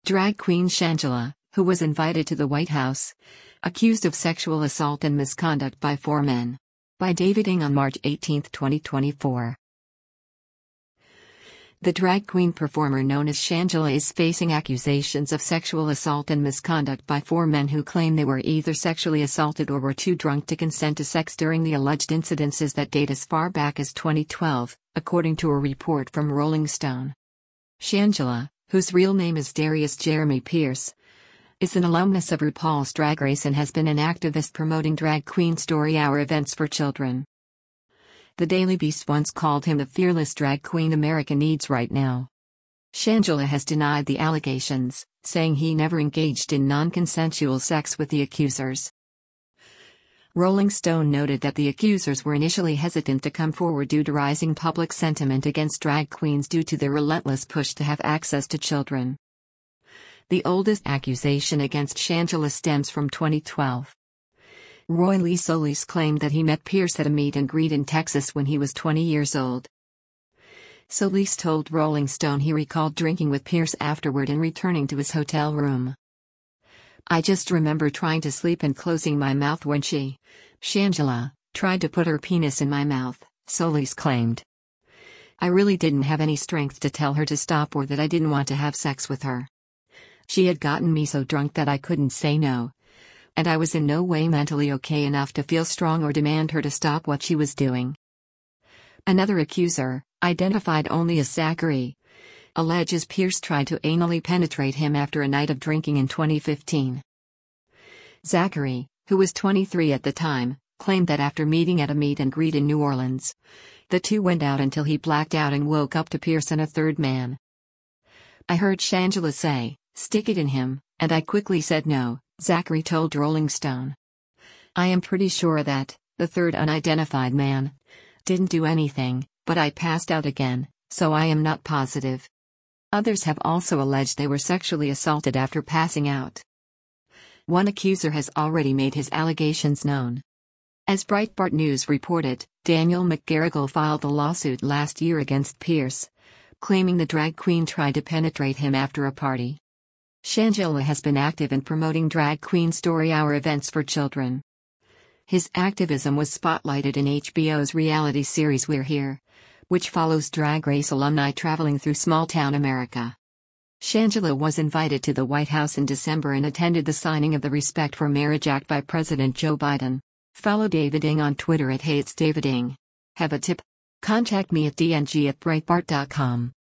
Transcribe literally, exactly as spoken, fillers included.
Drag queen Shangela, who was invited to the White House, accused of sexual assault and misconduct by four men. By David Ng on March eighteenth, twenty twenty-four. The drag queen performer known as Shangela is facing accusations of sexual assault and misconduct by four men who claim they were either sexually assaulted or were too drunk to consent to sex during the alleged incidences that date as far back as twenty twelve, according to a report from Rolling Stone. Shangela, whose real name is Darius Jeremy Pierce, is an alumnus of RuPaul's Drag Race and has been an activist promoting Drag Queen Story Hour events for children. The Daily Beast once called him the fearless drag queen America needs right now. Shangela has denied the allegations, saying he never engaged in non-consensual sex with the accusers. Rolling Stone noted that the accusers were initially hesitant to come forward due to rising public sentiment against drag queens due to their relentless push to have access to children. The oldest accusation against Shangela stems from twenty twelve. Roy Lee Solis claimed that he met Pierce at a meet and greet in Texas when he was twenty years old. Solis told Rolling Stone he recalled drinking with Pierce afterward and returning to his hotel room. "I just remember trying to sleep and closing my mouth when she, Shangela, tried to put her penis in my mouth," Solis claimed. "I really didn't have any strength to tell her to stop or that I didn't want to have sex with her. She had gotten me so drunk that I couldn't say no. And I was in no way mentally okay enough to feel strong or demand her to stop what she was doing." Another accuser, identified only as Zachary, alleges Pierce tried to anally penetrate him after a night of drinking in twenty fifteen. Zachary, who was twenty-three at the time, claimed that after meeting at a meet and greet in New Orleans, the two went out until he blacked out and woke up to Pierce and a third man. "I heard Shangela say, 'Stick it in him,' and I quickly said no," Zachary told Rolling Stone. "I am pretty sure that, the third unidentified man, didn't do anything, but I passed out again, so I am not positive." Others have also alleged they were sexually assaulted after passing out. One accuser has already made his allegations known. As Breitbart News reported, Daniel McGarrigle filed a lawsuit last year against Pierce, claiming the drag queen tried to penetrate him after a party. Shangela has been active in promoting Drag Queen Story Hour events for children. His activism was spotlighted in H B O's reality series We're Here, which follows Drag Race alumni traveling through small-town America. Shangela was invited to the White House in December and attended the signing of the Respect for Marriage Act by President Joe Biden. Follow David Ng on Twitter at Hey It's David Ng. Have a tip? Contact me at d n g at breitbart dot com.